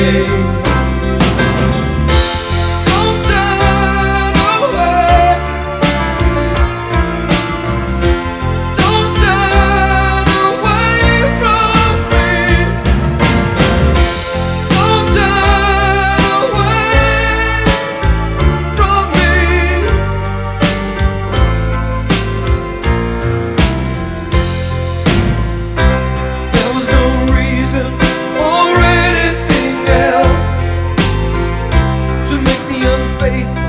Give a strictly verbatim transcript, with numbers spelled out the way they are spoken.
Don't turn away. Don't turn away from me. Don't turn away from me. There was no reason or anything else to make me unfaithful